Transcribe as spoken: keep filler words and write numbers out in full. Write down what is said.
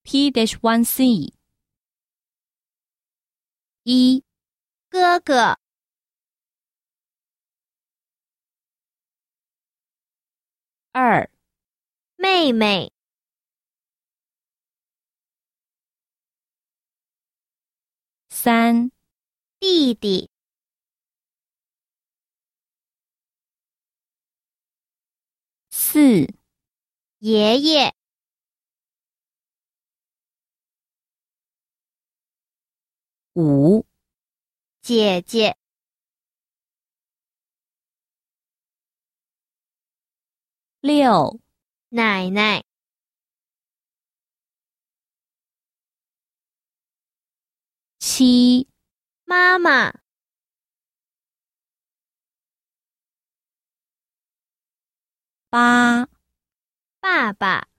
P one C 一、 哥哥， 二、 妹妹， 三、 弟弟， 四、 爷爷， 五、 姐姐， 六、 奶奶， 七、 妈妈， 八、 爸爸。